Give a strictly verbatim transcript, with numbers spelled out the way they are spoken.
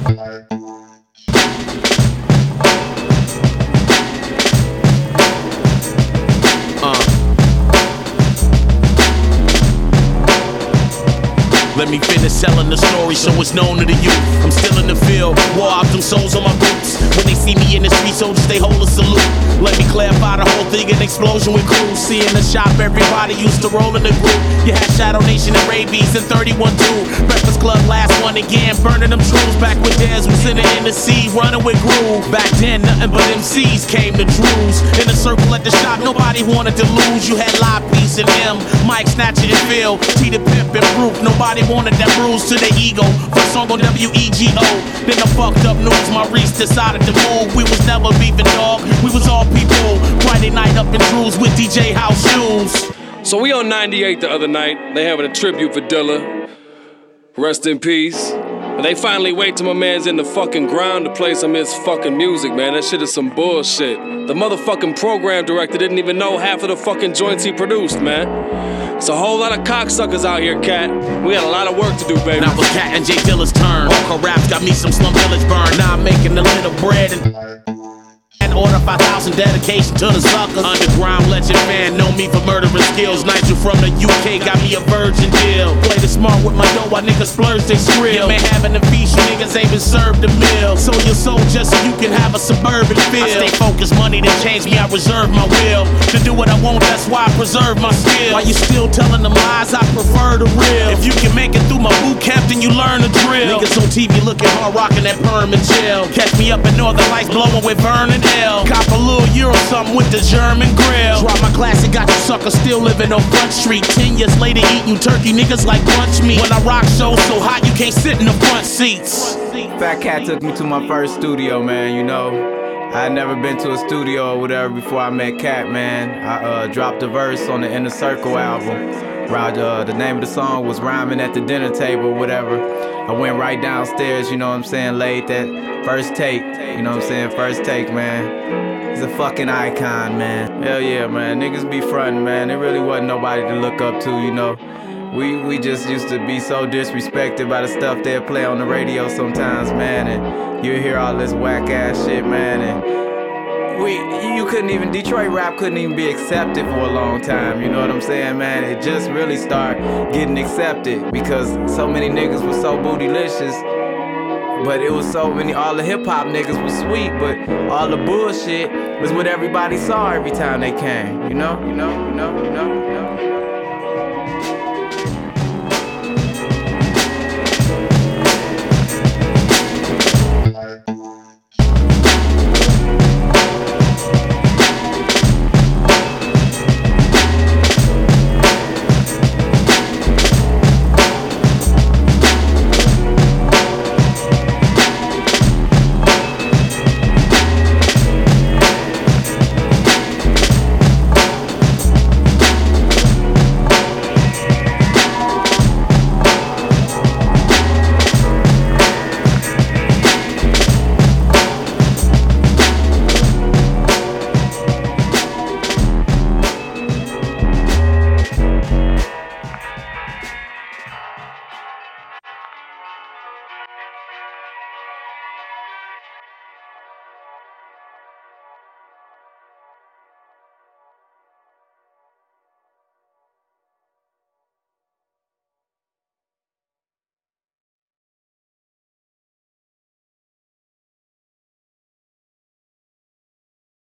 Let me finish selling the story so it's known to the youth. I'm still in the field, war out them souls on my boots. When they see me in the street, soldiers, they hold a salute. Let me clarify the whole thing, an explosion with crews. See in the shop, everybody used to roll in the group. You had Shadow Nation and Rabies and thirty-one two. Breakfast Club, last one again, burning them truths. Back when Dez was in the N C, running with Groove. Back then, nothing but M Cs came to Drews. In the circle at the shop, nobody wanted to lose. You had Live Piece and M, Mike Snatcher and Phil, T the Pimp and Proof. Nobody wanted that bruise to the ego. First song on W E G O. Then the fucked up news, Maurice decided to move. We was never beefing, dog. We was all people. Friday night up in Drews with D J House Shoes. So we on ninety-eight the other night. They having a tribute for Dilla. Rest in peace. But they finally wait till my man's in the fucking ground to play some of his fucking music, man. That shit is some bullshit. The motherfucking program director didn't even know half of the fucking joints he produced, man. It's a whole lot of cocksuckers out here, Cat. We got a lot of work to do, baby. Now it was Cat and J Dilla's turn. Hardcore raps got me some Slum Village burn. Now I'm making a little bread and... And order five thousand dedication to the suckers. Underground legend fan, know me for murdering skills. Nigel from the U K got me a virgin deal. Play the smart with my dough while niggas splurge they skrill. You may having a feast, you niggas ain't been served a meal. So your soul just so you can have a suburban feel. I stay focused, money didn't change me, I reserve my will. To do what I want, that's why I preserve my skill. While you still telling them lies, I prefer the real. If you can make it through my boot camp, then you learn the drill. Niggas on T V looking hard, rocking that perm in jail. Catch me up in Northern Lights, blowing with Vernon L. Cop a little euro something with the German grill. Drop my classic, got you suckers still living on Front Street. Ten years later eating turkey, niggas like punch me. When I rock shows so hot you can't sit in the front seats. Fat Cat took me to my first studio, man, you know. I had never been to a studio or whatever before I met Cat, man. I uh, dropped a verse on the Inner Circle album. Uh, the name of the song was Rhyming at the Dinner Table, whatever. I went right downstairs, you know what I'm saying, laid that first take, you know what I'm saying, first take, man. He's a fucking icon, man. Hell yeah, man, niggas be frontin', man. There really wasn't nobody to look up to, you know. We we just used to be so disrespected by the stuff they'd play on the radio sometimes, man. And you hear all this whack ass shit, man, and we, you couldn't even, Detroit rap couldn't even be accepted for a long time, you know what I'm saying, man? It just really started getting accepted because so many niggas was so bootylicious, but it was so many, all the hip-hop niggas was sweet, but all the bullshit was what everybody saw every time they came, you know, you know, you know, you know, you know.